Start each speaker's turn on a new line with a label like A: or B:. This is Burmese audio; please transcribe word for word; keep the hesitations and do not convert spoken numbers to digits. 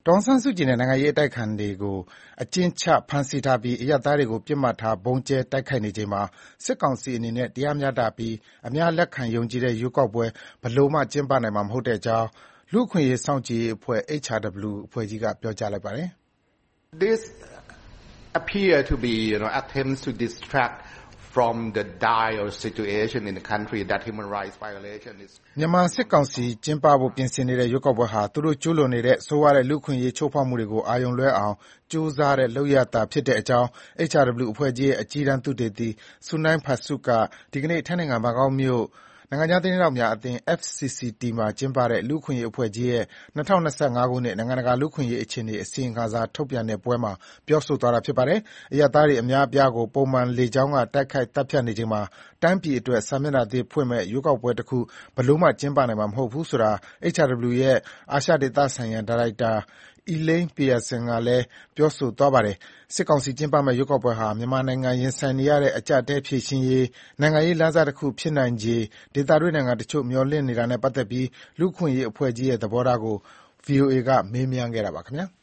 A: ဒေါ်အောင်ဆန်းစုကြည်နဲ့နိုင်ငံရေးအတိုက်အခံတွေကိုအကျဉ်းချဖမ်းဆီးထားပြီးအရပ်သားတွေကိုပစ်မှတ်ထားဗုံးကြဲတိုက်ခိုက်နေချိန်မှာစစ်ကောင်စီအနေနဲ့တရားမျှတပြီးအများလက်ခံယုံကြည်တဲ့ရွေးကောက်ပွဲဘယ်လိုမှကျင်းပနိုင်မှာမဟုတ်တဲ့အကြောင်းလူ့အခွင့်အရေးစောင့်ကြည့်ရေးအဖွဲ့ H R W အဖွဲ့ကြီးကပြောကြားလိုက်ပါတယ်။
B: This appear to be you know attempts to distract from the dire situation in the country that human rights violation is
A: မြန်မာစစ်ကောင်စီကျင်းပဖို့ပြင်ဆင်နေတဲ့ရွေးကောက်ပွဲဟာသူတို့ကျူးလွန်နေတဲ့ဆိုးဝါးတဲ့လူ့အခွင့်အရေးချိုးဖောက်မှုတွေကိုအာရုံလွှဲအောင်ကြိုးစားတဲ့လုပ်ရပ်သာဖြစ်တဲ့အကြောင်း H R W အဖွဲ့ကြီးရဲ့အကြီးတန်းသုတေသီ Sunai Phasuk ကဒီကနေ့ထိုင်းနိုင်ငံဘန်ကောက်မြို့နိုင်ငံခြားသတင်းထောက်များအသင်း F C C T မှာကျင်းပတဲ့လူ့အခွင့်အရေးအဖွဲ့ကြီးရဲ့၂၀၂၅ ခုနှစ်နိုင်ငံတကာလူ့အခွင့်အရေးအခြေအနေအစီရင်ခံစာထုတ်ပြန်တဲ့ပွဲမှာပြောဆိုသွားတာဖြစ်ပါတယ်။အရပ်သားတွေအများအပြားကိုပုံမှန်လေကြောင်းကတိုက်ခိုက်သတ်ဖြတ်နေချိန်မှာတိုင်းပြည်အတွက်စာမျက်နှာသစ်ဖွင့်မယ့်ရွေးကောက်ပွဲတခုဘယ်လိုမှကျင်းပနိုင်မှာမဟုတ်ဘူးဆိုတာ H R W ရဲ့အာရှဒေသဆိုင်ရာဒါရိုက်တာ Elaine Pearson ကလည်းပြောဆိုသွားပါတယ်။စစ်ကောင်စီကျင်းပမယ့်ရွေးကောက်ပွဲဟာမြန်မာနိုင်ငံရင်ဆိုင်နေရတဲ့အကျပ်အတည်းဖြေရှင်းရေးနိုင်ငံရေးလမ်းစတခုဖြစ်နိုင်ခြေဒေသတွင်းနိုင်ငံတချို့မျှော်လင့်နေတာနဲ့ပတ်သက်ပြီးလူ့အခွင့်အရေးအဖွဲ့ကြီးရဲ့သဘောထားကို ဗွီအိုအေကမေးမြန်းခဲ့တာပါခင်ဗျာ။